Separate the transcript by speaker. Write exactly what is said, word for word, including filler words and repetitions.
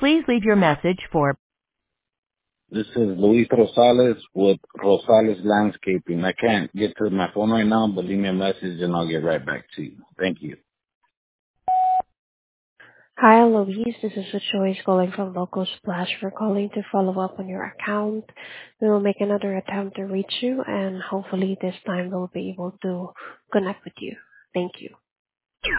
Speaker 1: Please leave your message for
Speaker 2: This is Luis Rosales with Rosales Landscaping. I can't get to my phone right now, but leave me a message and I'll get right back to you. Thank you.
Speaker 3: Hi, Louise. This is Joyce calling from Local Splash. We're calling to follow up on your account. We will make another attempt to reach you, and hopefully this time we'll be able to connect with you. Thank you.